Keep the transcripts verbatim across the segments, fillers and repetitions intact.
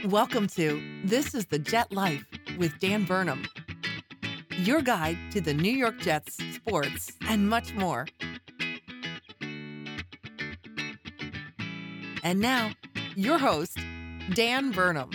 Welcome to This is the Jet Life with Dan Burnham, your guide to the New York Jets, sports, and much more. And now, your host, Dan Burnham.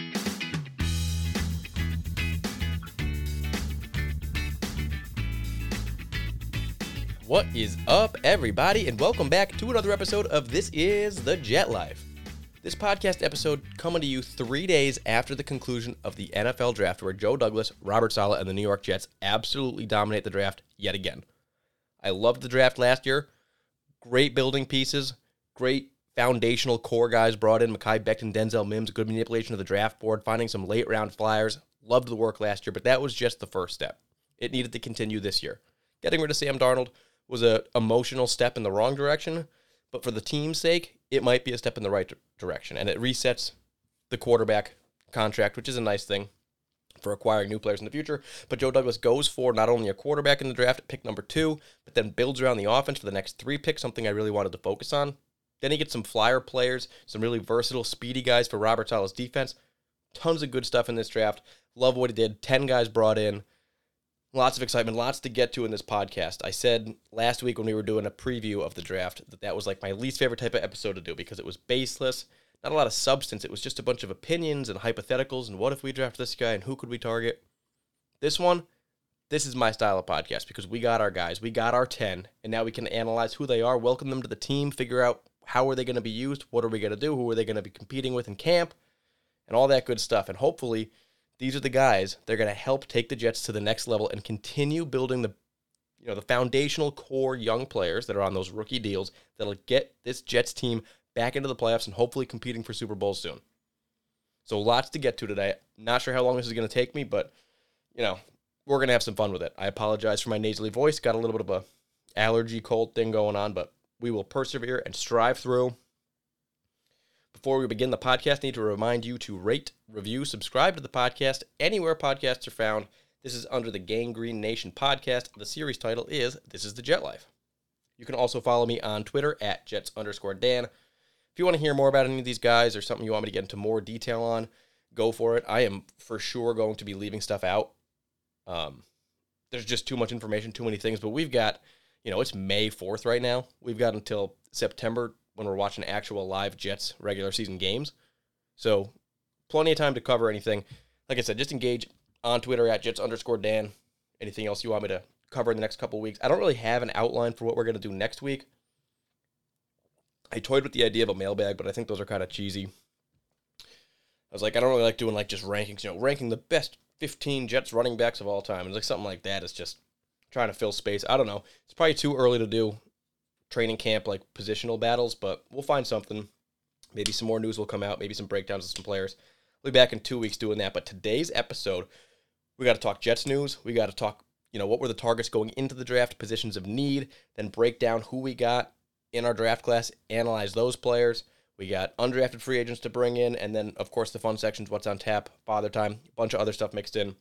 What is up, everybody, and welcome back to another episode of This is the Jet Life. This podcast episode coming to you three days after the conclusion of the N F L draft, where Joe Douglas, Robert Saleh, and the New York Jets absolutely dominate the draft yet again. I loved the draft last year. Great building pieces, great foundational core guys brought in. Mekhi Becton, Denzel Mims, good manipulation of the draft board, finding some late round flyers. Loved the work last year, but that was just the first step. It needed to continue this year. Getting rid of Sam Darnold was an emotional step in the wrong direction, but for the team's sake, it might be a step in the right direction, and it resets the quarterback contract, which is a nice thing for acquiring new players in the future. But Joe Douglas goes for not only a quarterback in the draft, pick number two, but then builds around the offense for the next three picks, something I really wanted to focus on. Then he gets some flyer players, some really versatile, speedy guys for Robert Saleh's defense. Tons of good stuff in this draft. Love what he did. Ten guys brought in. Lots of excitement, lots to get to in this podcast. I said last week when we were doing a preview of the draft that that was like my least favorite type of episode to do because it was baseless, not a lot of substance. It was just a bunch of opinions and hypotheticals and what if we draft this guy and who could we target. This one, this is my style of podcast because we got our guys, we got our ten, and now we can analyze who they are, welcome them to the team, figure out how are they going to be used, what are we going to do, who are they going to be competing with in camp, and all that good stuff. And hopefully these are the guys that are going to help take the Jets to the next level and continue building the, you know, the foundational core young players that are on those rookie deals that'll get this Jets team back into the playoffs and hopefully competing for Super Bowls soon. So lots to get to today. Not sure how long this is going to take me, but, you know, we're going to have some fun with it. I apologize for my nasally voice. Got a little bit of a allergy cold thing going on, but we will persevere and strive through. Before we begin the podcast, I need to remind you to rate, review, subscribe to the podcast anywhere podcasts are found. This is under the Gang Green Nation podcast. The series title is This is the Jet Life. You can also follow me on Twitter at Jets underscore Dan. If you want to hear more about any of these guys or something you want me to get into more detail on, go for it. I am for sure going to be leaving stuff out. Um, there's just too much information, too many things, but we've got, you know, it's May fourth right now. We've got until September when we're watching actual live Jets regular season games. So plenty of time to cover anything. Like I said, just engage on Twitter at Jets underscore Dan. Anything else you want me to cover in the next couple of weeks. I don't really have an outline for what we're going to do next week. I toyed with the idea of a mailbag, but I think those are kind of cheesy. I was like, I don't really like doing like just rankings, you know, ranking the best fifteen Jets running backs of all time. It's like something like that is just trying to fill space. I don't know. It's probably too early to do training camp, like positional battles, but we'll find something. Maybe some more news will come out, maybe some breakdowns of some players. We'll be back in two weeks doing that, but today's episode, we got to talk Jets news. We got to talk, you know, what were the targets going into the draft, positions of need, then break down who we got in our draft class, analyze those players. We got undrafted free agents to bring in, and then, of course, the fun sections, what's on tap, Father Time, a bunch of other stuff mixed in.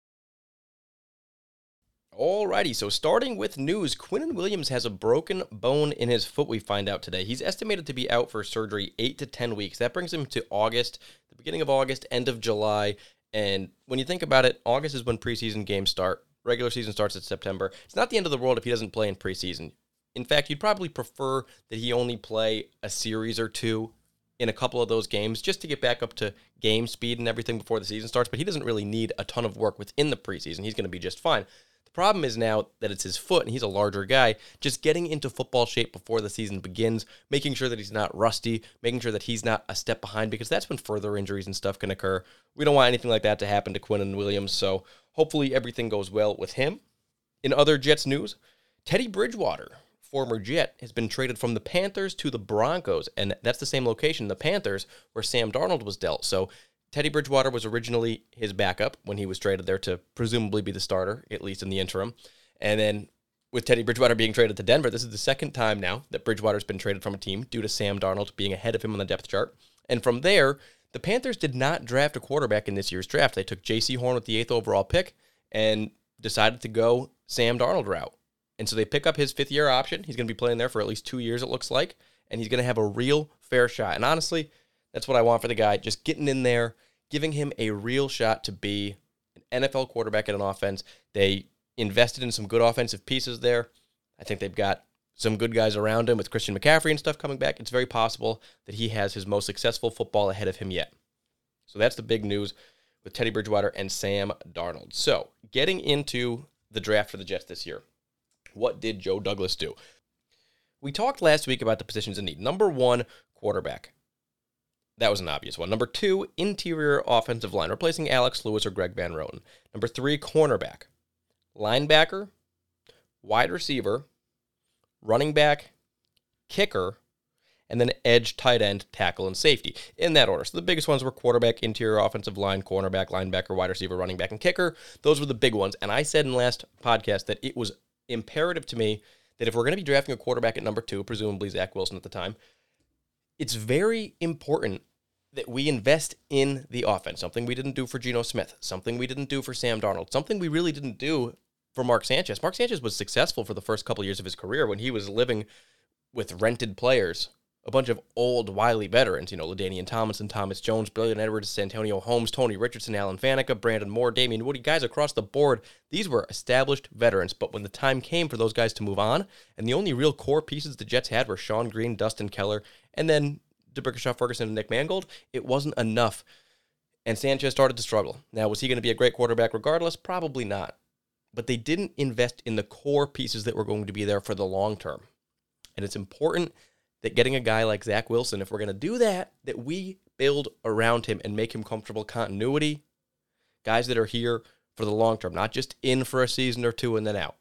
Alrighty, so starting with news, Quinnen Williams has a broken bone in his foot, we find out today. He's estimated to be out for surgery eight to ten weeks. That brings him to August, the beginning of August, end of July. And when you think about it, August is when preseason games start. Regular season starts in September. It's not the end of the world if he doesn't play in preseason. In fact, you'd probably prefer that he only play a series or two in a couple of those games just to get back up to game speed and everything before the season starts. But he doesn't really need a ton of work within the preseason. He's going to be just fine. The problem is now that it's his foot and he's a larger guy, just getting into football shape before the season begins, making sure that he's not rusty, making sure that he's not a step behind, because that's when further injuries and stuff can occur. We don't want anything like that to happen to Quinnen Williams, so hopefully everything goes well with him. In other Jets news, Teddy Bridgewater, former Jet, has been traded from the Panthers to the Broncos, and that's the same location, the Panthers, where Sam Darnold was dealt. So Teddy Bridgewater was originally his backup when he was traded there to presumably be the starter, at least in the interim. And then with Teddy Bridgewater being traded to Denver, this is the second time now that Bridgewater's been traded from a team due to Sam Darnold being ahead of him on the depth chart. And from there, the Panthers did not draft a quarterback in this year's draft. They took J C Horn with the eighth overall pick and decided to go Sam Darnold route. And so they pick up his fifth-year option. He's going to be playing there for at least two years, it looks like. And he's going to have a real fair shot. And honestly, that's what I want for the guy. Just getting in there, giving him a real shot to be an N F L quarterback in an offense. They invested in some good offensive pieces there. I think they've got some good guys around him with Christian McCaffrey and stuff coming back. It's very possible that he has his most successful football ahead of him yet. So that's the big news with Teddy Bridgewater and Sam Darnold. So getting into the draft for the Jets this year, what did Joe Douglas do? We talked last week about the positions in need. Number one, quarterback. That was an obvious one. Number two, interior offensive line, replacing Alex Lewis or Greg Van Roten. Number three, cornerback. Linebacker, wide receiver, running back, kicker, and then edge, tight end, tackle, and safety, in that order. So the biggest ones were quarterback, interior offensive line, cornerback, linebacker, wide receiver, running back, and kicker. Those were the big ones. And I said in last podcast that it was imperative to me that if we're going to be drafting a quarterback at number two, presumably Zach Wilson at the time, it's very important that we invest in the offense, something we didn't do for Geno Smith, something we didn't do for Sam Darnold, something we really didn't do for Mark Sanchez. Mark Sanchez was successful for the first couple years of his career when he was living with rented players, a bunch of old, wily veterans, you know, LaDainian Tomlinson, Thomas Jones, Billion Edwards, Santonio Holmes, Tony Richardson, Alan Faneca, Brandon Moore, Damian Woody, guys across the board. These were established veterans, but when the time came for those guys to move on, and the only real core pieces the Jets had were Sean Green, Dustin Keller, and then DeBrickashaw Ferguson and Nick Mangold, it wasn't enough, and Sanchez started to struggle. Now, was he going to be a great quarterback regardless? Probably not. But they didn't invest in the core pieces that were going to be there for the long term. And it's important that getting a guy like Zach Wilson, if we're going to do that, that we build around him and make him comfortable continuity, guys that are here for the long term, not just in for a season or two and then out.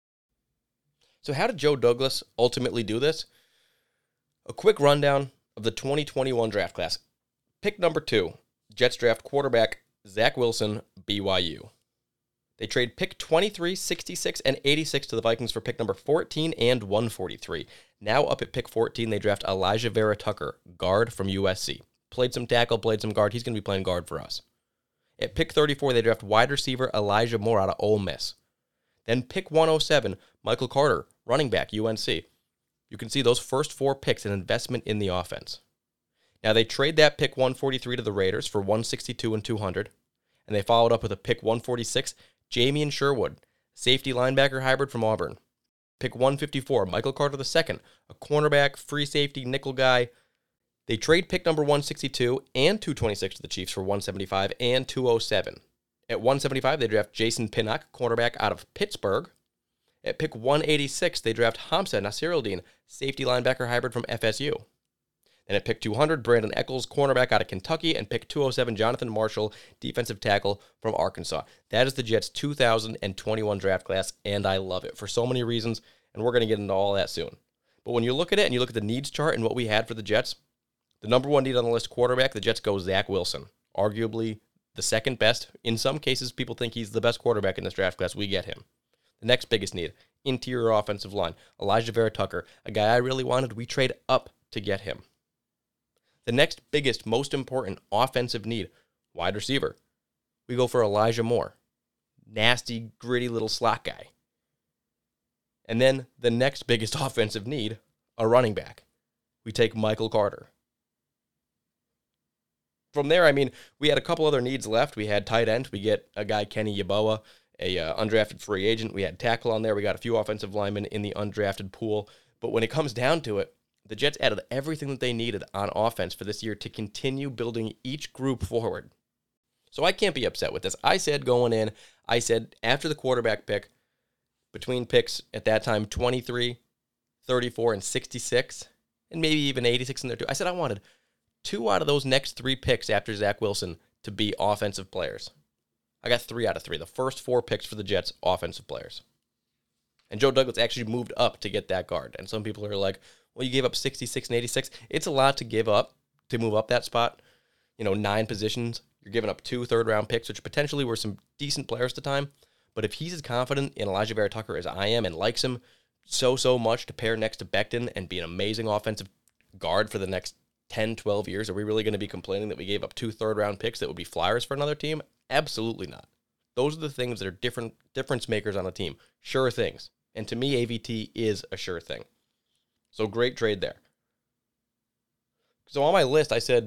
So how did Joe Douglas ultimately do this? A quick rundown of the twenty twenty-one draft class. Pick number two, Jets draft quarterback Zach Wilson, B Y U. They trade pick twenty-three, sixty-six, and eighty-six to the Vikings for pick number fourteen and one forty-three. Now up at pick fourteen, they draft Elijah Vera Tucker, guard from U S C. Played some tackle, played some guard. He's going to be playing guard for us. At pick thirty-four, they draft wide receiver Elijah Moore out of Ole Miss. Then pick one oh seven, Michael Carter, running back, U N C. You can see those first four picks an investment in the offense. Now they trade that pick one forty-three to the Raiders for one sixty-two and two hundred, and they followed up with a pick one forty-six, Jamian Sherwood, safety linebacker hybrid from Auburn. Pick one fifty-four, Michael Carter the second, a cornerback, free safety, nickel guy. They trade pick number one sixty-two and two twenty-six to the Chiefs for one seventy-five and two oh seven. At one seventy-five, they draft Jason Pinnock, cornerback out of Pittsburgh. At pick one eighty-six, they draft Hamza Nasiruddin, safety linebacker hybrid from F S U. Then at pick two hundred, Brandon Eccles, cornerback out of Kentucky, and pick two oh seven, Jonathan Marshall, defensive tackle from Arkansas. That is the Jets' two thousand twenty-one draft class, and I love it for so many reasons, and we're going to get into all that soon. But when you look at it and you look at the needs chart and what we had for the Jets, the number one need on the list, quarterback, the Jets go Zach Wilson, arguably the second best. In some cases, people think he's the best quarterback in this draft class. We get him. The next biggest need, interior offensive line, Elijah Vera Tucker, a guy I really wanted. We trade up to get him. The next biggest, most important offensive need, wide receiver. We go for Elijah Moore, nasty, gritty little slot guy. And then the next biggest offensive need, a running back. We take Michael Carter. From there, I mean, we had a couple other needs left. We had tight end. We get a guy, Kenny Yeboah, a uh, undrafted free agent. We had tackle on there. We got a few offensive linemen in the undrafted pool. But when it comes down to it, the Jets added everything that they needed on offense for this year to continue building each group forward. So I can't be upset with this. I said going in, I said after the quarterback pick, between picks at that time, twenty-three, thirty-four, and sixty-six, and maybe even eighty-six in there too, I said I wanted two out of those next three picks after Zach Wilson to be offensive players. I got three out of three. The first four picks for the Jets, offensive players. And Joe Douglas actually moved up to get that guard. And some people are like, well, you gave up sixty-six and eighty-six. It's a lot to give up to move up that spot. You know, nine positions. You're giving up two third-round picks, which potentially were some decent players at the time. But if he's as confident in Elijah Vera Tucker as I am and likes him so, so much to pair next to Becton and be an amazing offensive guard for the next ten, twelve years, are we really going to be complaining that we gave up two third-round picks that would be flyers for another team? Absolutely not. Those are the things that are different difference makers on a team. Sure things. And to me, A V T is a sure thing. So great trade there. So on my list, I said,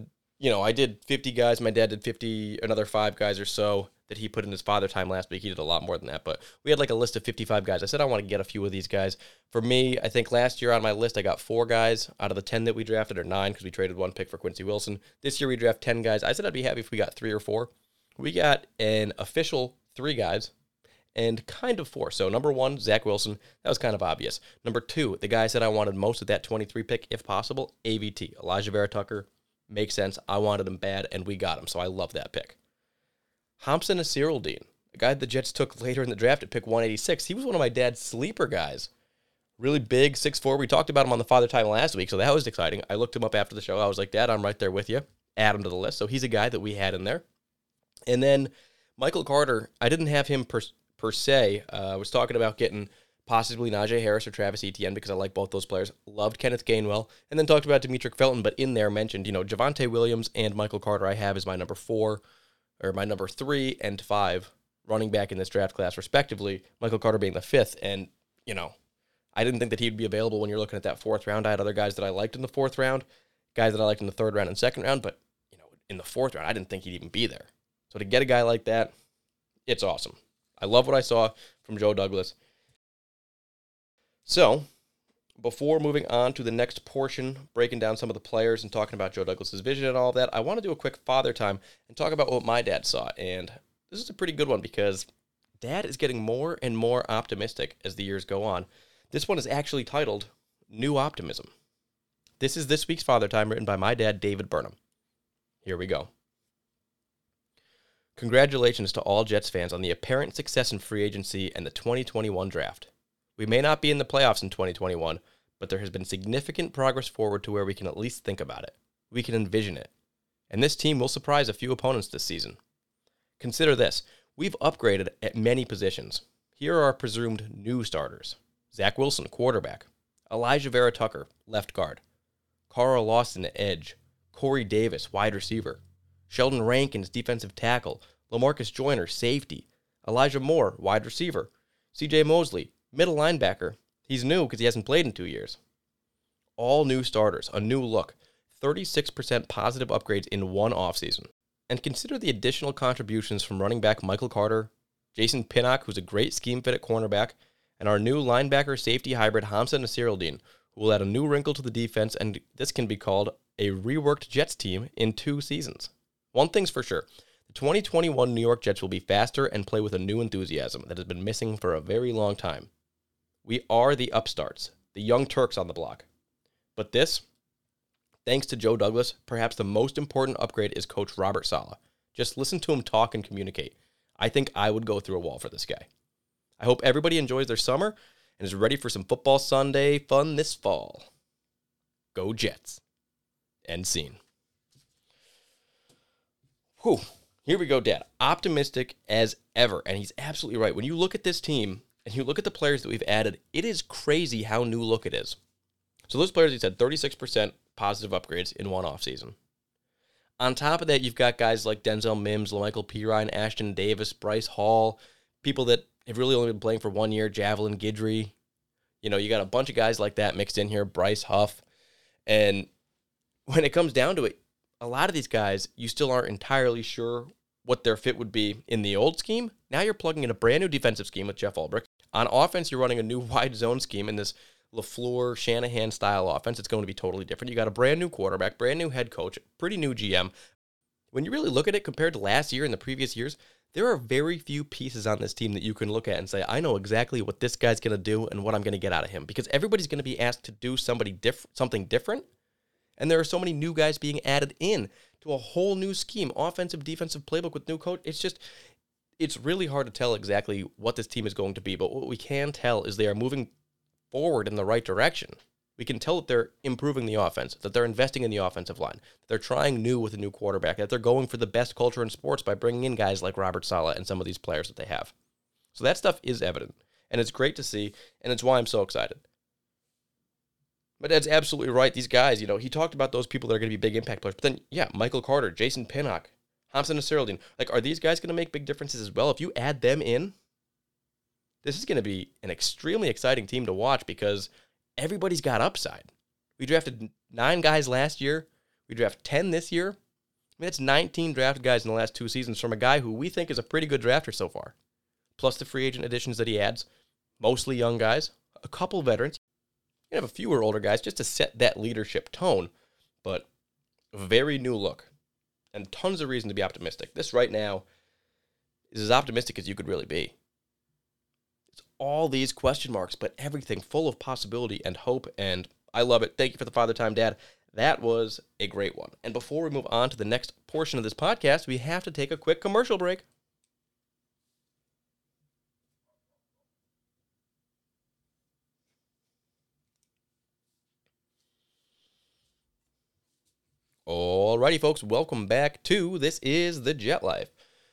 you know, I did fifty guys. My dad did fifty, another five guys or so that he put in his father time last week. He did a lot more than that, but we had like a list of fifty-five guys. I said I want to get a few of these guys. For me, I think last year on my list, I got four guys out of the ten that we drafted, or nine because we traded one pick for Quincy Wilson. This year we draft ten guys. I said I'd be happy if we got three or four. We got an official three guys and kind of four. So number one, Zach Wilson. That was kind of obvious. Number two, the guy I said I wanted most of that twenty-three pick, if possible, A V T, Elijah Vera Tucker. Makes sense. I wanted him bad, and we got him, so I love that pick. Hamsah Nasirildeen, a guy the Jets took later in the draft at pick one eighty-six. He was one of my dad's sleeper guys. Really big, six foot four. We talked about him on the Father Time last week, so that was exciting. I looked him up after the show. I was like, Dad, I'm right there with you. Add him to the list. So he's a guy that we had in there. And then Michael Carter, I didn't have him per, per se. Uh, I was talking about getting possibly Najee Harris or Travis Etienne because I like both those players. Loved Kenneth Gainwell. And then talked about Demetric Felton, but in there mentioned, you know, Javonte Williams and Michael Carter I have as my number four, or my number three and five running back in this draft class, respectively. Michael Carter being the fifth. And, you know, I didn't think that he'd be available when you're looking at that fourth round. I had other guys that I liked in the fourth round, guys that I liked in the third round and second round, but, you know, in the fourth round, I didn't think he'd even be there. So to get a guy like that, it's awesome. I love what I saw from Joe Douglas. So, before moving on to the next portion, breaking down some of the players and talking about Joe Douglas's vision and all that, I want to do a quick father time and talk about what my dad saw. And this is a pretty good one because Dad is getting more and more optimistic as the years go on. This one is actually titled New Optimism. This is this week's Father Time written by my dad, David Burnham. Here we go. Congratulations to all Jets fans on the apparent success in free agency and the twenty twenty-one draft. We may not be in the playoffs in twenty twenty-one, but there has been significant progress forward to where we can at least think about it. We can envision it. And this team will surprise a few opponents this season. Consider this. We've upgraded at many positions. Here are our presumed new starters. Zach Wilson, quarterback. Elijah Vera Tucker, left guard. Carl Lawson, edge. Corey Davis, wide receiver. Sheldon Rankins, defensive tackle. LaMarcus Joyner, safety. Elijah Moore, wide receiver. C J Mosley, middle linebacker. He's new because he hasn't played in two years. All new starters, a new look. thirty-six percent positive upgrades in one offseason. And consider the additional contributions from running back Michael Carter, Jason Pinnock, who's a great scheme fit at cornerback, and our new linebacker safety hybrid Hamsah Nasirildeen, who will add a new wrinkle to the defense, and this can be called a reworked Jets team in two seasons. One thing's for sure. The twenty twenty-one New York Jets will be faster and play with a new enthusiasm that has been missing for a very long time. We are the upstarts, the young Turks on the block. But this, thanks to Joe Douglas, perhaps the most important upgrade is Coach Robert Saleh. Just listen to him talk and communicate. I think I would go through a wall for this guy. I hope everybody enjoys their summer and is ready for some football Sunday fun this fall. Go Jets. End scene. Whew. Here we go, Dad. Optimistic as ever. And he's absolutely right. When you look at this team and you look at the players that we've added, it is crazy how new look it is. So those players, he said, thirty-six percent positive upgrades in one offseason. On top of that, you've got guys like Denzel Mims, LaMichael Pirine, Ashton Davis, Bryce Hall, people that have really only been playing for one year, Javelin Guidry. You know, you got a bunch of guys like that mixed in here, Bryce Huff. And when it comes down to it, a lot of these guys, you still aren't entirely sure what their fit would be in the old scheme. Now you're plugging in a brand new defensive scheme with Jeff Ulbrich. On offense, you're running a new wide zone scheme in this LaFleur, Shanahan style offense. It's going to be totally different. You got a brand new quarterback, brand new head coach, pretty new G M. When you really look at it compared to last year and the previous years, there are very few pieces on this team that you can look at and say, I know exactly what this guy's going to do and what I'm going to get out of him. Because everybody's going to be asked to do somebody diff- something different. And there are so many new guys being added in to a whole new scheme, offensive, defensive playbook with new coach. It's just, it's really hard to tell exactly what this team is going to be. But what we can tell is they are moving forward in the right direction. We can tell that they're improving the offense, that they're investing in the offensive line, that they're trying new with a new quarterback, that they're going for the best culture in sports by bringing in guys like Robert Saleh and some of these players that they have. So that stuff is evident, and it's great to see, and it's why I'm so excited. But Ed's absolutely right. These guys, you know, he talked about those people that are going to be big impact players. But then, yeah, Michael Carter, Jason Pinnock, Hamsah Nasirildeen. Like, are these guys going to make big differences as well? If you add them in, this is going to be an extremely exciting team to watch because everybody's got upside. We drafted nine guys last year. We draft ten this year. mean, that's nineteen drafted guys in the last two seasons from a guy who we think is a pretty good drafter so far. Plus the free agent additions that he adds, mostly young guys, a couple veterans. You have a fewer older guys just to set that leadership tone, but a very new look and tons of reason to be optimistic. This right now is as optimistic as you could really be. It's all these question marks, but everything full of possibility and hope, and I love it. Thank you for the Father Time, Dad. That was a great one. And before we move on to the next portion of this podcast, we have to take a quick commercial break. Alrighty, folks, welcome back to This is the Jet Life.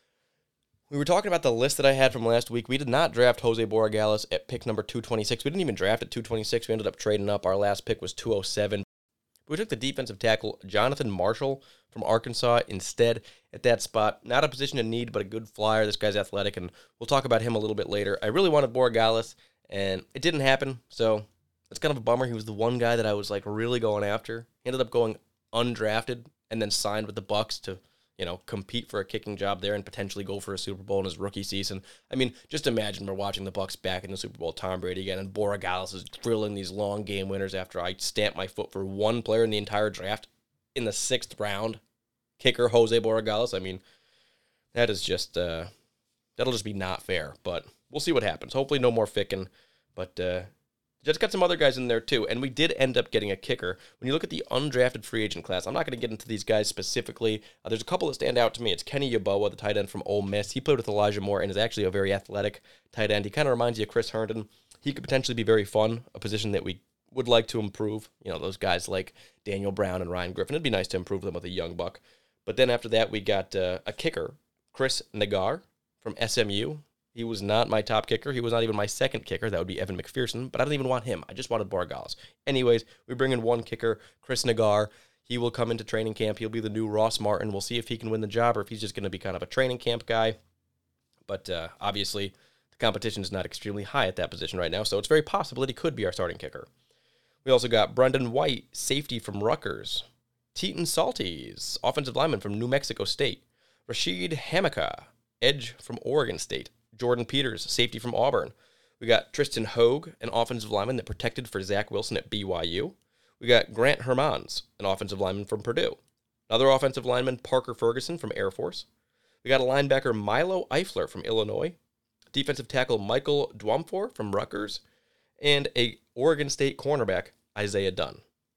We were talking about the list that I had from last week. We did not draft Jose Borregales at pick number two twenty-six. We didn't even draft at two twenty-six. We ended up trading up. Our last pick was two oh seven. We took the defensive tackle Jonathan Marshall from Arkansas instead at that spot. Not a position in need, but a good flyer. This guy's athletic, and we'll talk about him a little bit later. I really wanted Borregales, and it didn't happen, so it's kind of a bummer. He was the one guy that I was like really going after. He ended up going undrafted and then signed with the Bucs to, you know, compete for a kicking job there and potentially go for a Super Bowl in his rookie season. I mean, just imagine we're watching the Bucs back in the Super Bowl, Tom Brady again, and Borregales is drilling these long game winners after I stamp my foot for one player in the entire draft in the sixth round, kicker Jose Borregales. I mean, that is just, uh, that'll just be not fair, but we'll see what happens. Hopefully no more Ficken, but uh, Jets got some other guys in there too, and we did end up getting a kicker. When you look at the undrafted free agent class, I'm not going to get into these guys specifically. Uh, there's a couple that stand out to me. It's Kenny Yeboah, the tight end from Ole Miss. He played with Elijah Moore and is actually a very athletic tight end. He kind of reminds you of Chris Herndon. He could potentially be very fun, a position that we would like to improve. You know, those guys like Daniel Brown and Ryan Griffin. It'd be nice to improve them with a young buck. But then after that, we got uh, a kicker, Chris Nagar from S M U. He was not my top kicker. He was not even my second kicker. That would be Evan McPherson, but I don't even want him. I just wanted Borregales. Anyways, we bring in one kicker, Chris Nagar. He will come into training camp. He'll be the new Ross Martin. We'll see if he can win the job or if he's just going to be kind of a training camp guy. But uh, obviously, the competition is not extremely high at that position right now, so it's very possible that he could be our starting kicker. We also got Brendan White, safety from Rutgers. Teton Salties, offensive lineman from New Mexico State. Rashid Hamaka, edge from Oregon State. Jordan Peters, safety from Auburn. We got Tristan Hogue, an offensive lineman that protected for Zach Wilson at B Y U. We got Grant Hermans, an offensive lineman from Purdue. Another offensive lineman, Parker Ferguson from Air Force. We got a linebacker, Milo Eifler from Illinois. Defensive tackle, Michael Dwumfor from Rutgers. And a Oregon State cornerback, Isaiah Dunn.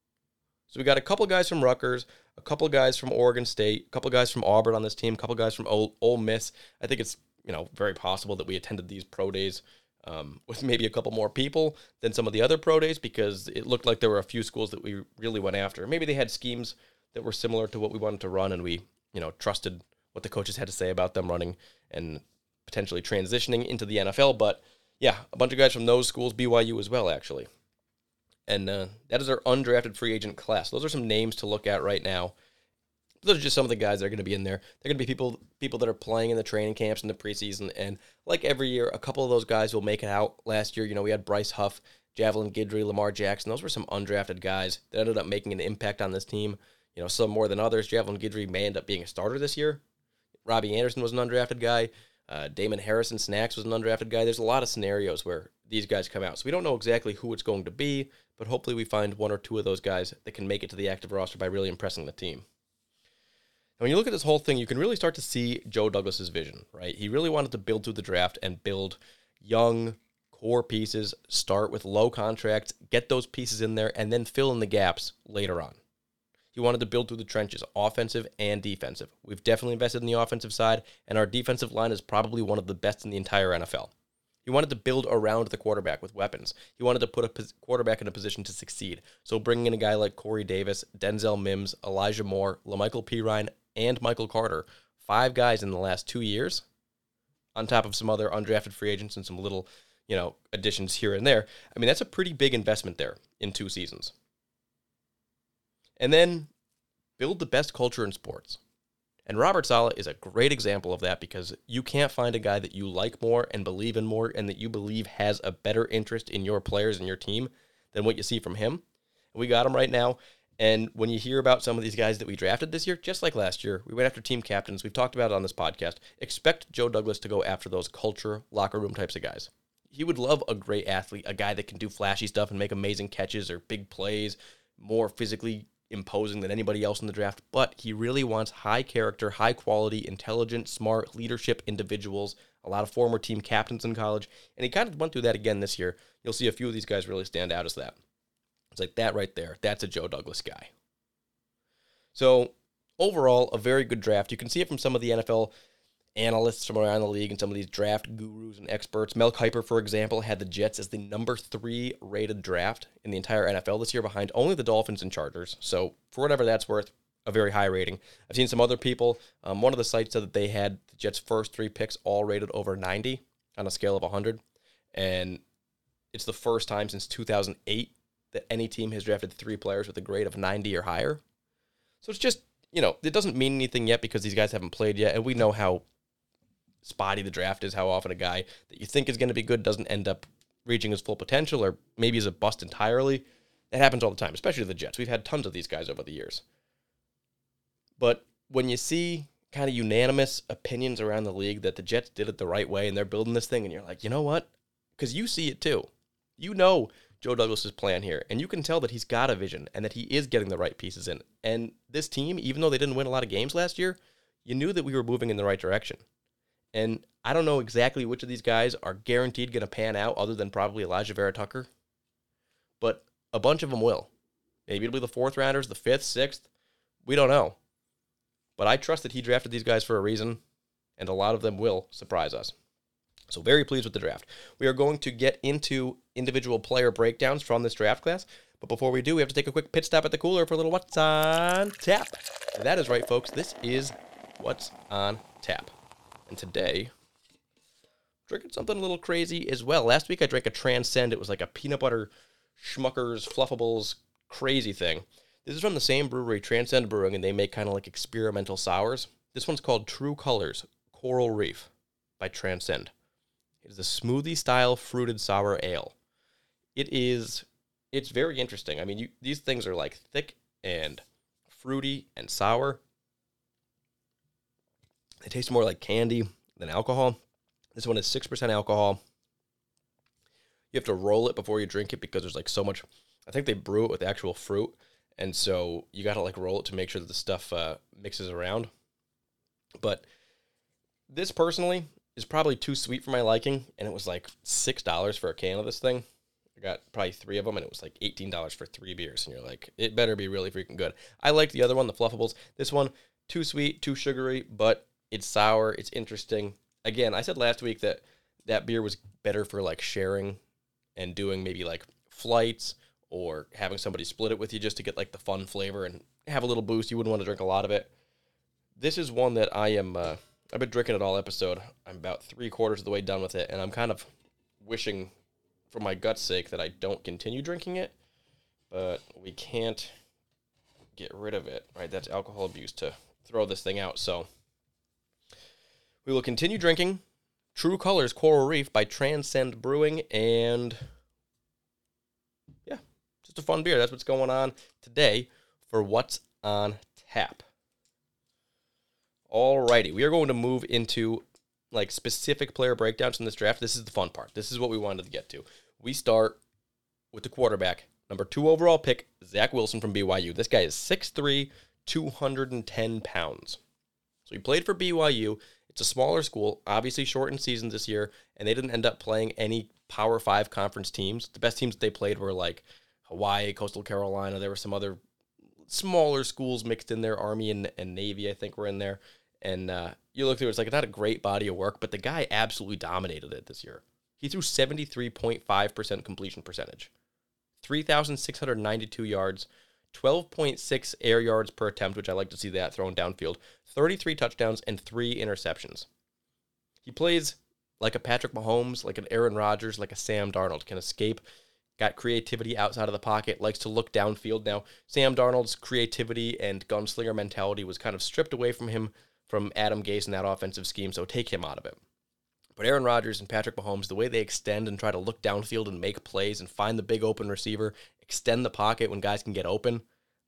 So we got a couple guys from Rutgers, a couple guys from Oregon State, a couple guys from Auburn on this team, a couple guys from Ole, Ole Miss. I think it's you know, very possible that we attended these pro days um, with maybe a couple more people than some of the other pro days because it looked like there were a few schools that we really went after. Maybe they had schemes that were similar to what we wanted to run and we, you know, trusted what the coaches had to say about them running and potentially transitioning into the N F L. But yeah, a bunch of guys from those schools, B Y U as well, actually. And uh, that is our undrafted free agent class. Those are some names to look at right now. Those are just some of the guys that are going to be in there. They're going to be people people that are playing in the training camps in the preseason. And like every year, a couple of those guys will make it out. Last year, you know, we had Bryce Huff, Javelin Guidry, Lamar Jackson. Those were some undrafted guys that ended up making an impact on this team. You know, some more than others. Javelin Guidry may end up being a starter this year. Robbie Anderson was an undrafted guy. Uh, Damon Harrison Snacks was an undrafted guy. There's a lot of scenarios where these guys come out. So we don't know exactly who it's going to be, but hopefully we find one or two of those guys that can make it to the active roster by really impressing the team. When you look at this whole thing, you can really start to see Joe Douglas's vision, right? He really wanted to build through the draft and build young core pieces, start with low contracts, get those pieces in there, and then fill in the gaps later on. He wanted to build through the trenches, offensive and defensive. We've definitely invested in the offensive side, and our defensive line is probably one of the best in the entire N F L. He wanted to build around the quarterback with weapons. He wanted to put a quarterback in a position to succeed. So bringing in a guy like Corey Davis, Denzel Mims, Elijah Moore, LaMichael Pirine, and Michael Carter, five guys in the last two years, on top of some other undrafted free agents and some little, you know, additions here and there. I mean, that's a pretty big investment there in two seasons. And then build the best culture in sports. And Robert Saleh is a great example of that because you can't find a guy that you like more and believe in more and that you believe has a better interest in your players and your team than what you see from him. And we got him right now. And when you hear about some of these guys that we drafted this year, just like last year, we went after team captains. We've talked about it on this podcast. Expect Joe Douglas to go after those culture, locker room types of guys. He would love a great athlete, a guy that can do flashy stuff and make amazing catches or big plays, more physically imposing than anybody else in the draft. But he really wants high character, high quality, intelligent, smart leadership individuals, a lot of former team captains in college. And he kind of went through that again this year. You'll see a few of these guys really stand out as that. It's like that right there. That's a Joe Douglas guy. So overall, a very good draft. You can see it from some of the N F L analysts from around the league and some of these draft gurus and experts. Mel Kiper, for example, had the Jets as the number three rated draft in the entire N F L this year, behind only the Dolphins and Chargers. So for whatever that's worth, a very high rating. I've seen some other people. Um, one of the sites said that they had the Jets' first three picks all rated over ninety on a scale of one hundred. And it's the first time since two thousand eight that any team has drafted three players with a grade of ninety or higher. So it's just, you know, it doesn't mean anything yet because these guys haven't played yet, and we know how spotty the draft is, how often a guy that you think is going to be good doesn't end up reaching his full potential or maybe is a bust entirely. That happens all the time, especially the Jets. We've had tons of these guys over the years. But when you see kind of unanimous opinions around the league that the Jets did it the right way and they're building this thing, and you're like, you know what? Because you see it too. You know Joe Douglas' plan here, and you can tell that he's got a vision and that he is getting the right pieces in. And this team, even though they didn't win a lot of games last year, you knew that we were moving in the right direction. And I don't know exactly which of these guys are guaranteed going to pan out other than probably Elijah Vera Tucker, but a bunch of them will. Maybe it'll be the fourth rounders, the fifth, sixth. We don't know. But I trust that he drafted these guys for a reason, and a lot of them will surprise us. So very pleased with the draft. We are going to get into individual player breakdowns from this draft class. But before we do, we have to take a quick pit stop at the cooler for a little What's on Tap. And that is right, folks. This is What's on Tap. And today, drinking something a little crazy as well. Last week I drank a Transcend. It was like a peanut butter Schmuckers, Fluffables, crazy thing. This is from the same brewery, Transcend Brewing, and they make kind of like experimental sours. This one's called True Colors Coral Reef by Transcend. It is a smoothie-style fruited sour ale. It is, it's very interesting. I mean, you, these things are like thick and fruity and sour. They taste more like candy than alcohol. This one is six percent alcohol. You have to roll it before you drink it because there's like so much. I think they brew it with actual fruit, and so you got to like roll it to make sure that the stuff uh, mixes around. But this personally is probably too sweet for my liking, and it was like six dollars for a can of this thing. I got probably three of them, and it was like eighteen dollars for three beers, and you're like, it better be really freaking good. I liked the other one, the Fluffables. This one, too sweet, too sugary, but it's sour, it's interesting. Again, I said last week that that beer was better for like sharing and doing maybe like flights or having somebody split it with you just to get like the fun flavor and have a little boost. You wouldn't want to drink a lot of it. This is one that I am... Uh, I've been drinking it all episode. I'm about three quarters of the way done with it, and I'm kind of wishing, for my gut's sake, that I don't continue drinking it, but we can't get rid of it, right? That's alcohol abuse to throw this thing out, so we will continue drinking True Colors Coral Reef by Transcend Brewing, and yeah, just a fun beer. That's what's going on today for What's on Tap. Alrighty, we are going to move into like specific player breakdowns in this draft. This is the fun part. This is what we wanted to get to. We start with the quarterback, number two overall pick, Zach Wilson from B Y U. This guy is six three, two hundred ten pounds. So he played for B Y U. It's a smaller school, obviously shortened seasons this year, and they didn't end up playing any Power Five conference teams. The best teams that they played were like Hawaii, Coastal Carolina. There were some other smaller schools mixed in there. Army and, and Navy, I think, were in there. And uh, you look through it, it's like not a great body of work, but the guy absolutely dominated it this year. He threw seventy-three point five percent completion percentage, three thousand six hundred ninety-two yards, twelve point six air yards per attempt, which I like to see that thrown downfield, thirty-three touchdowns, and three interceptions. He plays like a Patrick Mahomes, like an Aaron Rodgers, like a Sam Darnold, can escape, got creativity outside of the pocket, likes to look downfield. Now, Sam Darnold's creativity and gunslinger mentality was kind of stripped away from him from Adam Gase in that offensive scheme, so take him out of it. But Aaron Rodgers and Patrick Mahomes, the way they extend and try to look downfield and make plays and find the big open receiver, extend the pocket when guys can get open,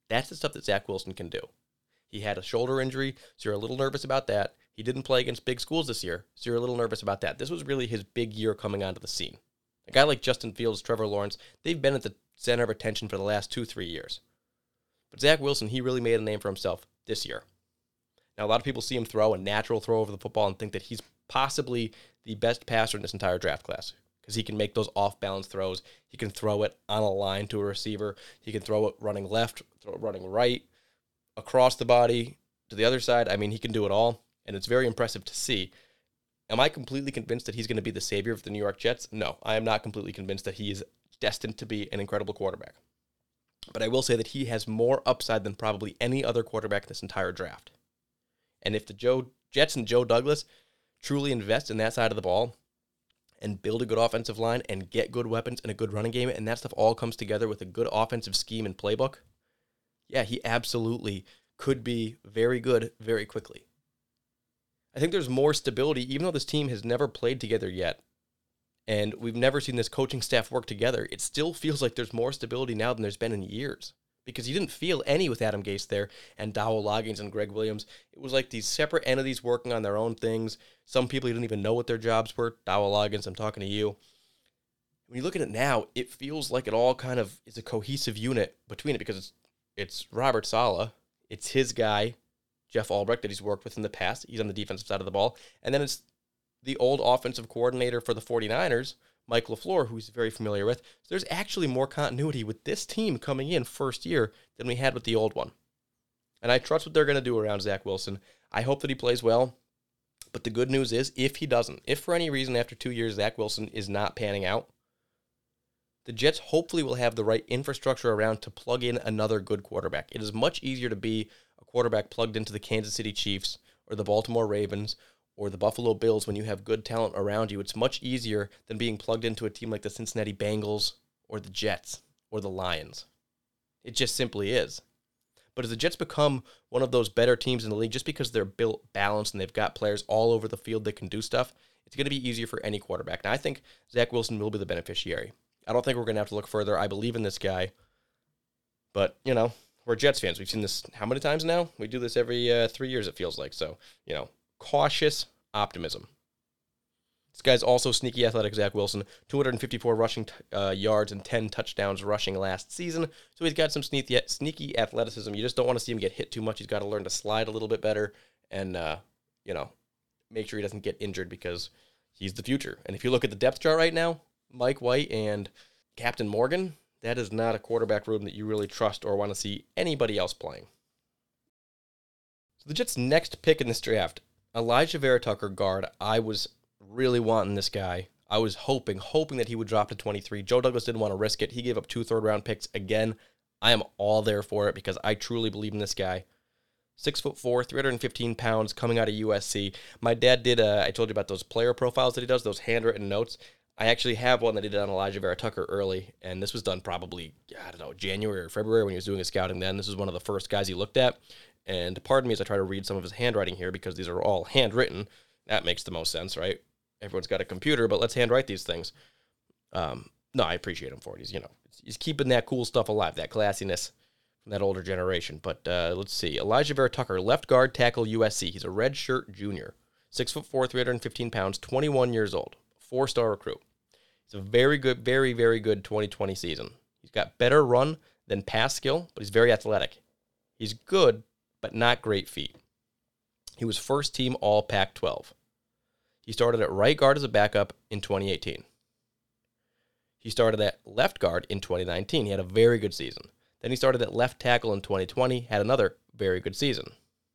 That's the stuff that Zach Wilson can do. He had a shoulder injury, so you're a little nervous about that. He didn't play against big schools this year, so you're a little nervous about that. This was really his big year coming onto the scene. A guy like Justin Fields, Trevor Lawrence, they've been at the center of attention for the last two, three years. But Zach Wilson, he really made a name for himself this year. Now, a lot of people see him throw a natural throw over the football and think that he's possibly the best passer in this entire draft class because he can make those off-balance throws. He can throw it on a line to a receiver. He can throw it running left, throw it running right, across the body to the other side. I mean, he can do it all, and it's very impressive to see. Am I completely convinced that he's going to be the savior of the New York Jets? No, I am not completely convinced that he is destined to be an incredible quarterback. But I will say that he has more upside than probably any other quarterback in this entire draft. And if the Joe Jets and Joe Douglas truly invest in that side of the ball and build a good offensive line and get good weapons and a good running game, and that stuff all comes together with a good offensive scheme and playbook, yeah, he absolutely could be very good very quickly. I think there's more stability, even though this team has never played together yet, and we've never seen this coaching staff work together, it still feels like there's more stability now than there's been in years. Because you didn't feel any with Adam Gase there and Dowell Loggins and Greg Williams. It was like these separate entities working on their own things. Some people you didn't even know what their jobs were. Dowell Loggins, I'm talking to you. When you look at it now, it feels like it all kind of is a cohesive unit between it because it's it's Robert Saleh. It's his guy, Jeff Albrecht, that he's worked with in the past. He's on the defensive side of the ball. And then it's the old offensive coordinator for the 49ers, Mike LaFleur, who he's very familiar with. So there's actually more continuity with this team coming in first year than we had with the old one. And I trust what they're going to do around Zach Wilson. I hope that he plays well. But the good news is, if he doesn't, if for any reason after two years Zach Wilson is not panning out, the Jets hopefully will have the right infrastructure around to plug in another good quarterback. It is much easier to be a quarterback plugged into the Kansas City Chiefs or the Baltimore Ravens or the Buffalo Bills when you have good talent around you. It's much easier than being plugged into a team like the Cincinnati Bengals or the Jets or the Lions. It just simply is. But as the Jets become one of those better teams in the league, just because they're built balanced and they've got players all over the field that can do stuff, it's going to be easier for any quarterback. Now, I think Zach Wilson will be the beneficiary. I don't think we're going to have to look further. I believe in this guy. But, you know, we're Jets fans. We've seen this how many times now? We do this every uh, three years, it feels like. So, you know, cautious optimism. This guy's also sneaky athletic, Zach Wilson. two hundred fifty-four rushing t- uh, yards and ten touchdowns rushing last season. So he's got some sneaky, sneaky athleticism. You just don't want to see him get hit too much. He's got to learn to slide a little bit better and, uh, you know, make sure he doesn't get injured because he's the future. And if you look at the depth chart right now, Mike White and Captain Morgan, that is not a quarterback room that you really trust or want to see anybody else playing. So the Jets' next pick in this draft, Elijah Vera Tucker, guard. I was really wanting this guy. I was hoping, hoping that he would drop to twenty-three. Joe Douglas didn't want to risk it. He gave up two third-round picks again. I am all there for it because I truly believe in this guy. Six foot four, three hundred fifteen pounds, coming out of U S C. My dad did, uh, I told you about those player profiles that he does, those handwritten notes. I actually have one that he did on Elijah Vera Tucker early, and this was done probably, I don't know, January or February when he was doing his scouting then. This was one of the first guys he looked at. And pardon me as I try to read some of his handwriting here because these are all handwritten. That makes the most sense, right? Everyone's got a computer, but let's handwrite these things. Um, no, I appreciate him for it. He's, you know, he's keeping that cool stuff alive, that classiness from that older generation. But uh, let's see. Elijah Vera Tucker, left guard, tackle, U S C. He's a redshirt junior. six foot four, three hundred fifteen pounds, twenty-one years old. Four-star recruit. He's a very good, very, very good twenty twenty season. He's got better run than pass skill, but he's very athletic. He's good, but not great feet. He was first team all Pac twelve. He started at right guard as a backup in twenty eighteen. He started at left guard in twenty nineteen. He had a very good season. Then he started at left tackle in twenty twenty, had another very good season.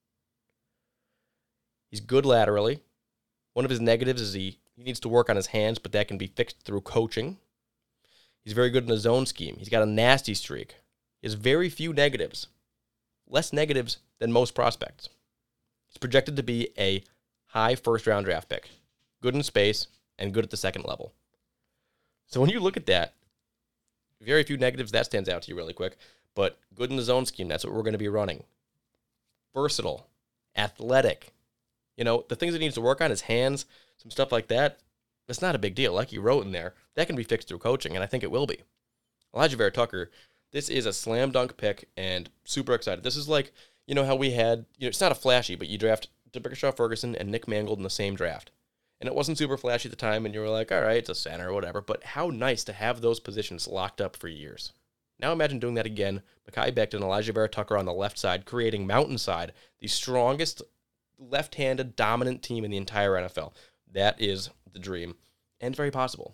He's good laterally. One of his negatives is he, he needs to work on his hands, but that can be fixed through coaching. He's very good in the zone scheme. He's got a nasty streak. He has very few negatives. Less negatives than most prospects. He's projected to be a high first-round draft pick. Good in space and good at the second level. So when you look at that, very few negatives, that stands out to you really quick. But good in the zone scheme, that's what we're going to be running. Versatile. Athletic. You know, the things that he needs to work on, his hands, some stuff like that, that's not a big deal. Like you wrote in there, that can be fixed through coaching, and I think it will be. Elijah Vera Tucker, This is a slam dunk pick and super excited. This is like, you know how we had, you know, it's not a flashy, but you draft D'Brickashaw Ferguson and Nick Mangold in the same draft. And it wasn't super flashy at the time, and you were like, all right, it's a center or whatever. But how nice to have those positions locked up for years. Now imagine doing that again. Mekhi Becton, Elijah Vera Tucker on the left side, creating Mountainside, the strongest left-handed dominant team in the entire N F L. That is the dream, and very possible.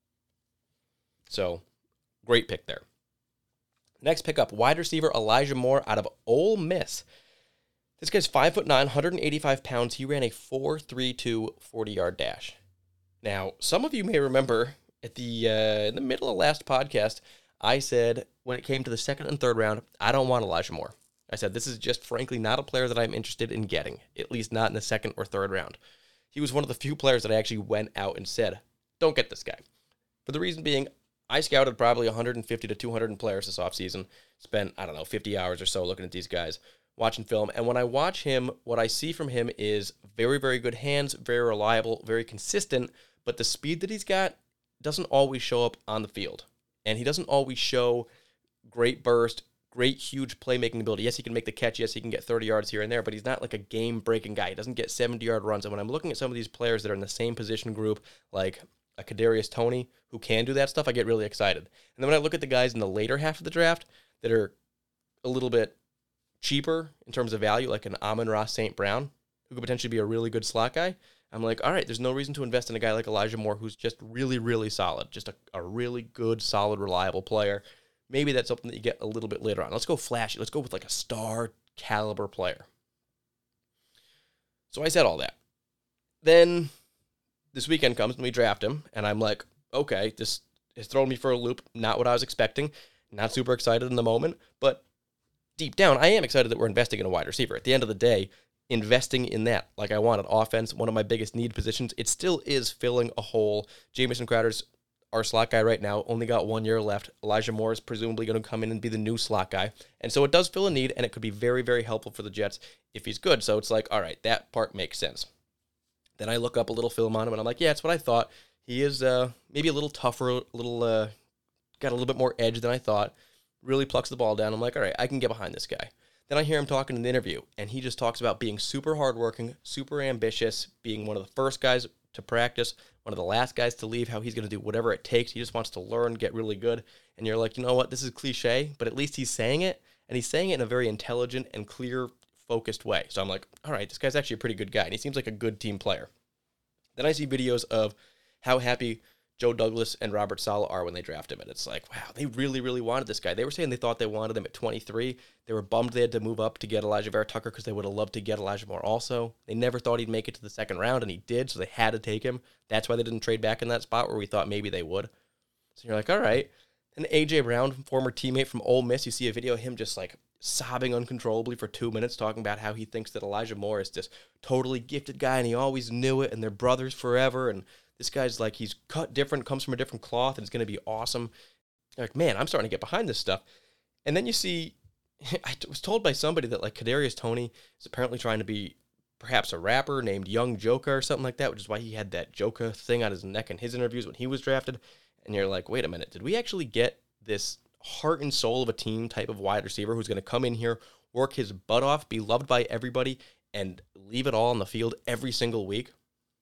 So, great pick there. Next pickup, wide receiver Elijah Moore out of Ole Miss. This guy's five foot nine, one hundred eighty-five pounds. He ran a four three two forty-yard dash. Now, some of you may remember at the uh, in the middle of last podcast, I said when it came to the second and third round, I don't want Elijah Moore. I said this is just frankly not a player that I'm interested in getting, at least not in the second or third round. He was one of the few players that I actually went out and said, don't get this guy. For the reason being, I scouted probably one hundred fifty to two hundred players this offseason, spent, I don't know, fifty hours or so looking at these guys, watching film. And when I watch him, what I see from him is very, very good hands, very reliable, very consistent, but the speed that he's got doesn't always show up on the field. And he doesn't always show great burst, great, huge playmaking ability. Yes, he can make the catch. Yes, he can get thirty yards here and there, but he's not like a game-breaking guy. He doesn't get seventy-yard runs. And when I'm looking at some of these players that are in the same position group, like a Kadarius Toney, who can do that stuff, I get really excited. And then when I look at the guys in the later half of the draft that are a little bit cheaper in terms of value, like an Amon-Ra Saint Brown, who could potentially be a really good slot guy, I'm like, all right, there's no reason to invest in a guy like Elijah Moore who's just really, really solid, just a, a really good, solid, reliable player. Maybe that's something that you get a little bit later on. Let's go flashy. Let's go with like a star caliber player. So I said all that. Then this weekend comes and we draft him, and I'm like, okay, this has thrown me for a loop. Not what I was expecting. Not super excited in the moment, but deep down, I am excited that we're investing in a wide receiver. At the end of the day, investing in that, like I wanted, offense, one of my biggest need positions, it still is filling a hole. Jamison Crowder's our slot guy right now, only got one year left. Elijah Moore is presumably going to come in and be the new slot guy. And so it does fill a need, and it could be very, very helpful for the Jets if he's good. So it's like, all right, that part makes sense. Then I look up a little film on him, and I'm like, yeah, it's what I thought. He is uh, maybe a little tougher, a little uh, got a little bit more edge than I thought. Really plucks the ball down. I'm like, all right, I can get behind this guy. Then I hear him talking in the interview, and he just talks about being super hardworking, super ambitious, being one of the first guys to practice, one of the last guys to leave, how he's going to do whatever it takes. He just wants to learn, get really good. And you're like, you know what, this is cliche, but at least he's saying it, and he's saying it in a very intelligent and clear, focused way. So I'm like, all right, this guy's actually a pretty good guy, and he seems like a good team player. Then I see videos of how happy Joe Douglas and Robert Saleh are when they draft him, and it's like, wow, they really, really wanted this guy. They were saying they thought they wanted him at twenty-three. They were bummed they had to move up to get Elijah Vera Tucker because they would have loved to get Elijah Moore also. They never thought he'd make it to the second round, and he did, so they had to take him. That's why they didn't trade back in that spot where we thought maybe they would. So you're like, all right. And A J. Brown, former teammate from Ole Miss, you see a video of him just like sobbing uncontrollably for two minutes talking about how he thinks that Elijah Moore is this totally gifted guy, and he always knew it, and they're brothers forever, and this guy's like, he's cut different, comes from a different cloth, and it's going to be awesome. You're like, man, I'm starting to get behind this stuff. And then you see, I was told by somebody that like Kadarius Toney is apparently trying to be perhaps a rapper named Young Joker or something like that, which is why he had that Joker thing on his neck in his interviews when he was drafted. And you're like, wait a minute, did we actually get this heart and soul of a team type of wide receiver who's going to come in here, work his butt off, be loved by everybody, and leave it all on the field every single week?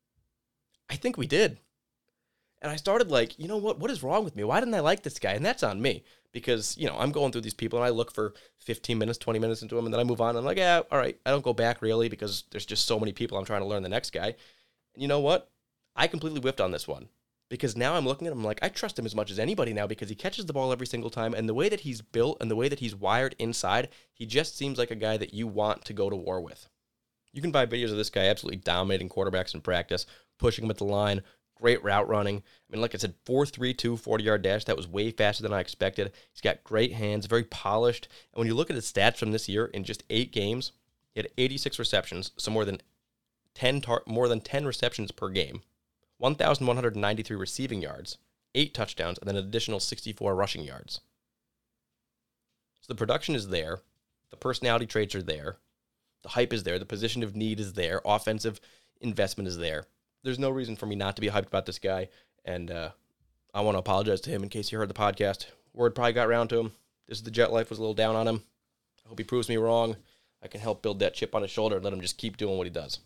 I think we did. And I started like, you know what, what is wrong with me? Why didn't I like this guy? And that's on me because, you know, I'm going through these people and I look for fifteen minutes, twenty minutes into them, and then I move on. And I'm like, yeah, all right. I don't go back really because there's just so many people I'm trying to learn the next guy. And you know what? I completely whiffed on this one because now I'm looking at him like, I trust him as much as anybody now because he catches the ball every single time. And the way that he's built and the way that he's wired inside, he just seems like a guy that you want to go to war with. You can buy videos of this guy absolutely dominating quarterbacks in practice, pushing him at the line, great route running. I mean, like I said, four three two forty-yard dash. That was way faster than I expected. He's got great hands, very polished. And when you look at his stats from this year, in just eight games, he had eighty-six receptions, so more than ten tar- more than ten receptions per game, one thousand one hundred ninety-three receiving yards, eight touchdowns, and then an additional sixty-four rushing yards. So the production is there. The personality traits are there. The hype is there. The position of need is there. Offensive investment is there. There's no reason for me not to be hyped about this guy, and uh, I want to apologize to him in case he heard the podcast. Word probably got around to him. This is the Jet Life was a little down on him. I hope he proves me wrong. I can help build that chip on his shoulder and let him just keep doing what he does.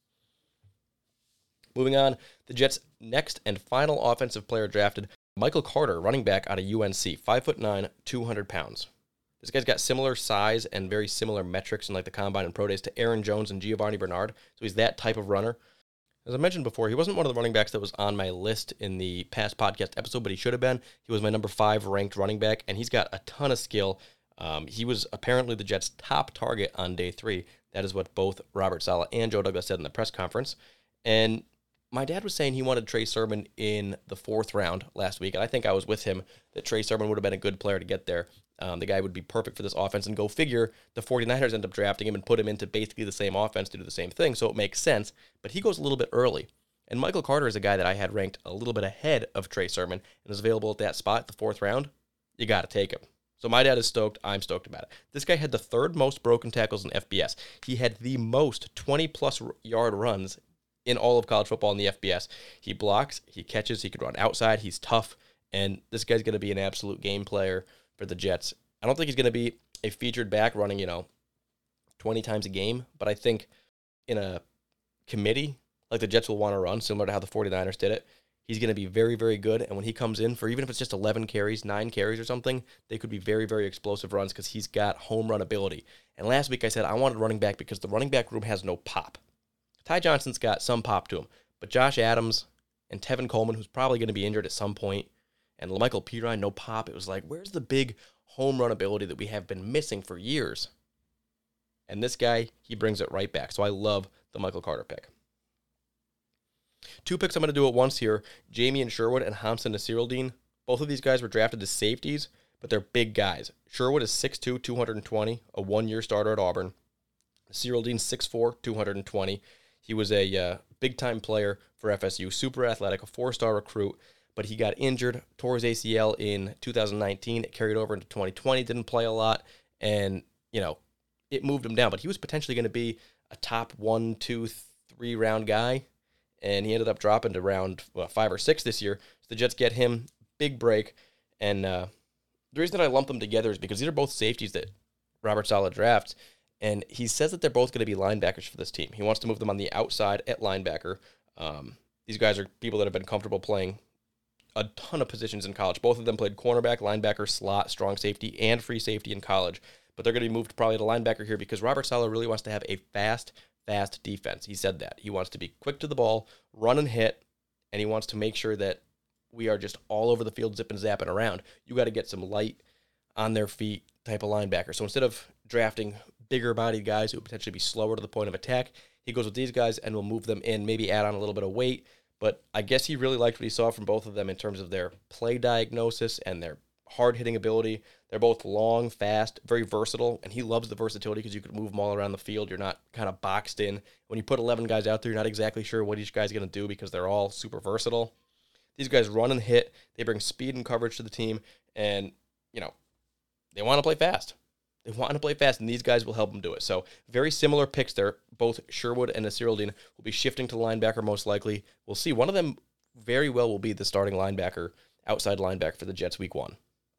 Moving on, the Jets' next and final offensive player drafted, Michael Carter, running back out of U N C, five foot nine, two hundred pounds. This guy's got similar size and very similar metrics in like the combine and pro days to Aaron Jones and Giovanni Bernard, so he's that type of runner. As I mentioned before, he wasn't one of the running backs that was on my list in the past podcast episode, but he should have been. He was my number five ranked running back, and he's got a ton of skill. Um, he was apparently the Jets' top target on day three. That is what both Robert Saleh and Joe Douglas said in the press conference. And my dad was saying he wanted Trey Sermon in the fourth round last week, and I think I was with him that Trey Sermon would have been a good player to get there. Um, the guy would be perfect for this offense, and go figure, the 49ers end up drafting him and put him into basically the same offense to do the same thing, so it makes sense. But he goes a little bit early. And Michael Carter is a guy that I had ranked a little bit ahead of Trey Sermon and is available at that spot, the fourth round. You got to take him. So my dad is stoked. I'm stoked about it. This guy had the third most broken tackles in F B S. He had the most twenty-plus yard runs in all of college football in the F B S. He blocks, he catches, he can run outside, he's tough, and this guy's going to be an absolute game player for the Jets. I don't think he's going to be a featured back running, you know, twenty times a game, but I think in a committee, like the Jets will want to run, similar to how the 49ers did it, he's going to be very, very good, and when he comes in for, even if it's just eleven carries, nine carries or something, they could be very, very explosive runs because he's got home run ability. And last week I said I wanted running back because the running back room has no pop. Ty Johnson's got some pop to him, but Josh Adams and Tevin Coleman, who's probably going to be injured at some point, and LaMichael Pirine, no pop. It was like, where's the big home run ability that we have been missing for years? And this guy, he brings it right back. So I love the Michael Carter pick. Two picks I'm going to do at once here, Jamie and Sherwood and Hamza Nasirildeen. Both of these guys were drafted as safeties, but they're big guys. Sherwood is six two, two hundred twenty, a one-year starter at Auburn. Nasirildeen, six four, two hundred twenty. He was a uh, big-time player for F S U, super athletic, a four-star recruit, but he got injured, tore his A C L in two thousand nineteen. It carried over into twenty twenty, didn't play a lot, and, you know, it moved him down. But he was potentially going to be a top one, two, three round guy, and he ended up dropping to round well, five or six this year. So the Jets get him, big break, and uh, the reason that I lump them together is because these are both safeties that Robert Saleh drafts, and he says that they're both going to be linebackers for this team. He wants to move them on the outside at linebacker. Um, these guys are people that have been comfortable playing a ton of positions in college. Both of them played cornerback, linebacker, slot, strong safety, and free safety in college. But they're going to be moved probably to linebacker here because Robert Saleh really wants to have a fast, fast defense. He said that. He wants to be quick to the ball, run and hit, and he wants to make sure that we are just all over the field zipping, zapping around. You got to get some light, on their feet type of linebacker. So instead of drafting bigger-bodied guys who would potentially be slower to the point of attack, he goes with these guys and will move them in, maybe add on a little bit of weight. But I guess he really liked what he saw from both of them in terms of their play diagnosis and their hard-hitting ability. They're both long, fast, very versatile, and he loves the versatility because you can move them all around the field. You're not kind of boxed in. When you put eleven guys out there, you're not exactly sure what each guy's going to do because they're all super versatile. These guys run and hit. They bring speed and coverage to the team, and, you know, they want to play fast. They want to play fast, and these guys will help them do it. So very similar picks there. Both Sherwood and Nasirildeen will be shifting to linebacker most likely. We'll see. One of them very well will be the starting linebacker, outside linebacker for the Jets week one.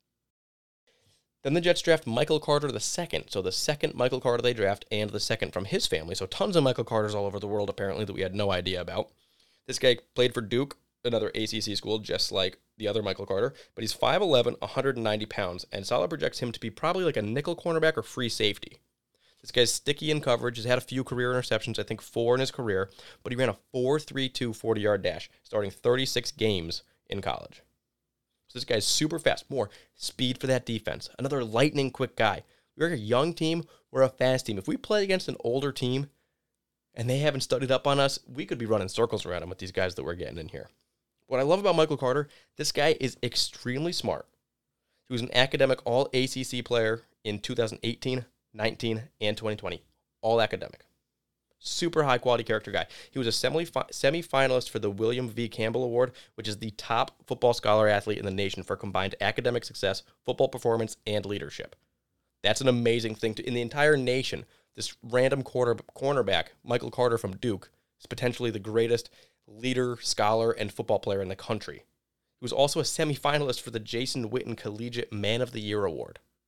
Then the Jets draft Michael Carter the second. So the second Michael Carter they draft and the second from his family. So tons of Michael Carters all over the world apparently that we had no idea about. This guy played for Duke, another A C C school, just like the other Michael Carter, but he's five eleven, one hundred ninety pounds, and Saleh projects him to be probably like a nickel cornerback or free safety. This guy's sticky in coverage. He's had a few career interceptions, I think four in his career, but he ran a four three two forty-yard dash, starting thirty-six games in college. So this guy's super fast, more speed for that defense. Another lightning quick guy. We're a young team, we're a fast team. If we play against an older team and they haven't studied up on us, we could be running circles around them with these guys that we're getting in here. What I love about Michael Carter, this guy is extremely smart. He was an academic all A C C player in two thousand eighteen, nineteen, and twenty twenty. All academic. Super high-quality character guy. He was a semi- semi-finalist for the William V. Campbell Award, which is the top football scholar athlete in the nation for combined academic success, football performance, and leadership. That's an amazing thing. To, in the entire nation, this random quarter, cornerback, Michael Carter from Duke, is potentially the greatest leader, scholar, and football player in the country. He was also a semifinalist for the Jason Witten Collegiate Man of the Year Award.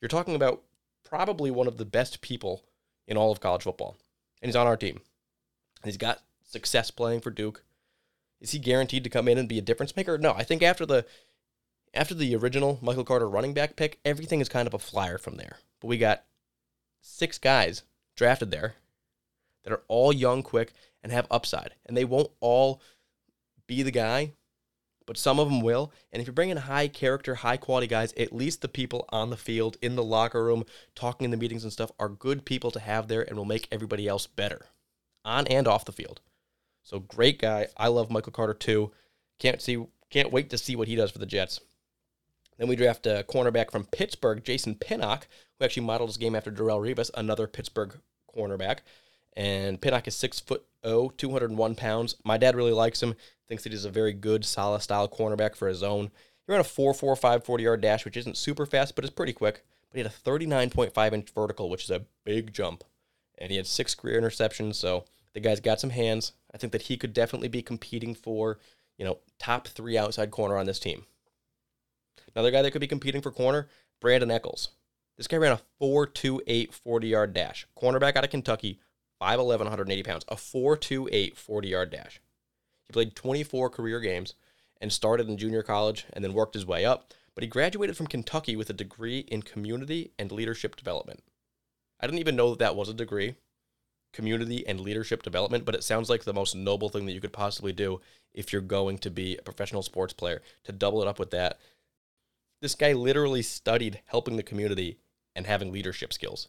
You're talking about probably one of the best people in all of college football. And he's on our team. And he's got success playing for Duke. Is he guaranteed to come in and be a difference maker? No, I think after the after the original Michael Carter running back pick, everything is kind of a flyer from there. But we got six guys drafted there that are all young, quick, and have upside. And they won't all be the guy, but some of them will. And if you bring in high character, high quality guys, at least the people on the field, in the locker room, talking in the meetings and stuff are good people to have there and will make everybody else better on and off the field. So great guy. I love Michael Carter too. Can't see, can't wait to see what he does for the Jets. Then we draft a cornerback from Pittsburgh, Jason Pinnock, who actually modeled his game after Darrelle Revis, another Pittsburgh cornerback. And Pinnock is six foot oh, two hundred one pounds. My dad really likes him. Thinks that he's a very good, solid style cornerback for his own. He ran a four four five forty-yard dash, which isn't super fast, but it's pretty quick. But he had a thirty-nine point five inch vertical, which is a big jump. And he had six career interceptions, so the guy's got some hands. I think that he could definitely be competing for, you know, top three outside corner on this team. Another guy that could be competing for corner, Brandon Eccles. This guy ran a four two eight forty-yard dash. Cornerback out of Kentucky, five eleven, one hundred eighty pounds. A four two eight forty-yard dash. He played twenty-four career games and started in junior college and then worked his way up. But he graduated from Kentucky with a degree in community and leadership development. I didn't even know that that was a degree, community and leadership development, but it sounds like the most noble thing that you could possibly do if you're going to be a professional sports player, to double it up with that. This guy literally studied helping the community and having leadership skills.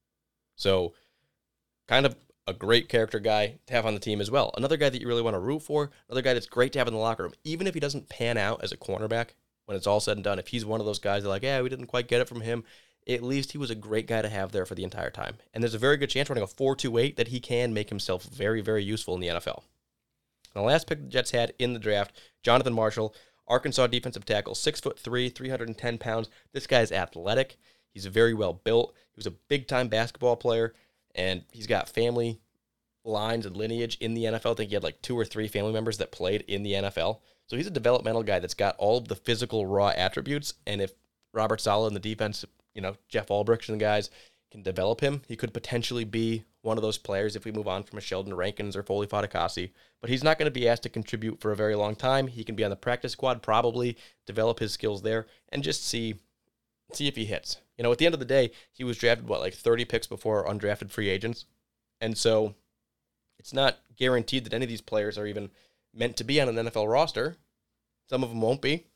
So, kind of a great character guy to have on the team as well. Another guy that you really want to root for, another guy that's great to have in the locker room. Even if he doesn't pan out as a cornerback, when it's all said and done, if he's one of those guys that are like, yeah, we didn't quite get it from him, at least he was a great guy to have there for the entire time. And there's a very good chance running a four two eight that he can make himself very, very useful in the N F L. And the last pick the Jets had in the draft, Jonathan Marshall, Arkansas defensive tackle, six foot three, three hundred ten pounds. This guy's athletic. He's very well built. He was a big-time basketball player, and he's got family lines and lineage in the N F L. I think he had like two or three family members that played in the N F L. So he's a developmental guy that's got all of the physical, raw attributes, and if Robert Saleh and the defense, you know, Jeff Ulbrich and the guys can develop him, he could potentially be one of those players if we move on from a Sheldon Rankins or Foley Fatukasi. But he's not going to be asked to contribute for a very long time. He can be on the practice squad, probably develop his skills there, and just see see if he hits. You know, at the end of the day, he was drafted, what, like thirty picks before undrafted free agents? And so it's not guaranteed that any of these players are even meant to be on an N F L roster. Some of them won't be.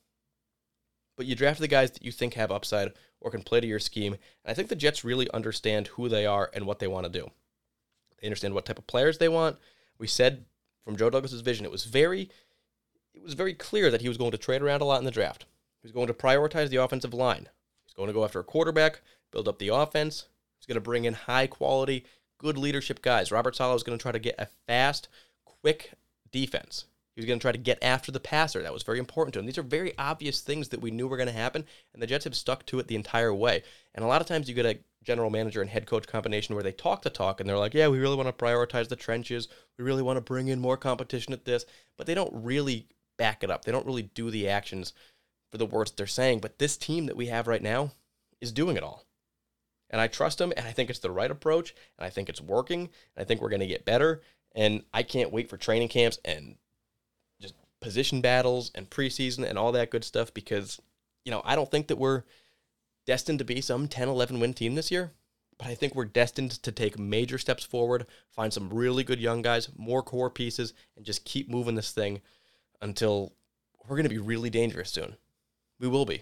But you draft the guys that you think have upside or can play to your scheme. And I think the Jets really understand who they are and what they want to do. They understand what type of players they want. We said from Joe Douglas's vision, it was very, it was very clear that he was going to trade around a lot in the draft. He was going to prioritize the offensive line. He's going to go after a quarterback, build up the offense. He's going to bring in high quality, good leadership guys. Robert Saleh was going to try to get a fast, quick defense. He was going to try to get after the passer. That was very important to him. These are very obvious things that we knew were going to happen, and the Jets have stuck to it the entire way. And a lot of times you get a general manager and head coach combination where they talk the talk, and they're like, yeah, we really want to prioritize the trenches. We really want to bring in more competition at this. But they don't really back it up. They don't really do the actions for the words they're saying. But this team that we have right now is doing it all. And I trust them, and I think it's the right approach, and I think it's working, and I think we're going to get better. And I can't wait for training camps and just position battles and preseason and all that good stuff because, you know, I don't think that we're destined to be some ten, eleven win team this year, but I think we're destined to take major steps forward, find some really good young guys, more core pieces, and just keep moving this thing until we're going to be really dangerous soon. We will be.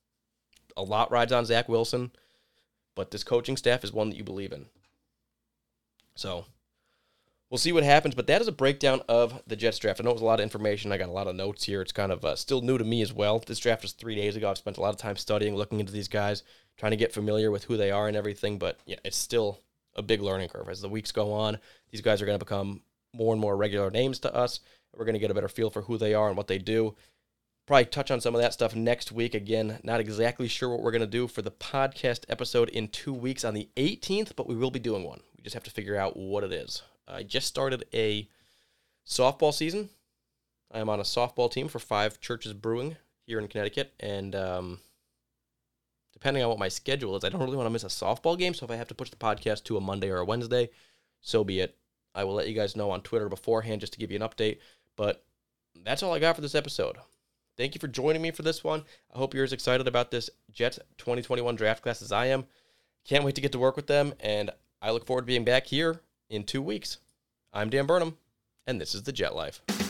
A lot rides on Zach Wilson, but this coaching staff is one that you believe in. So we'll see what happens, but that is a breakdown of the Jets draft. I know it was a lot of information. I got a lot of notes here. It's kind of uh, still new to me as well. This draft was three days ago. I've spent a lot of time studying, looking into these guys, trying to get familiar with who they are and everything, but yeah, it's still a big learning curve. As the weeks go on, these guys are going to become more and more regular names to us. We're going to get a better feel for who they are and what they do. Probably touch on some of that stuff next week. Again, not exactly sure what we're going to do for the podcast episode in two weeks on the eighteenth, but we will be doing one. We just have to figure out what it is. I just started a softball season. I am on a softball team for Five Churches Brewing here in Connecticut, and um, depending on what my schedule is, I don't really want to miss a softball game. So if I have to push the podcast to a Monday or a Wednesday, so be it. I will let you guys know on Twitter beforehand just to give you an update. But that's all I got for this episode. Thank you for joining me for this one. I hope you're as excited about this Jets twenty twenty-one draft class as I am. Can't wait to get to work with them, and I look forward to being back here in two weeks. I'm Dan Burnham, and this is The Jet Life.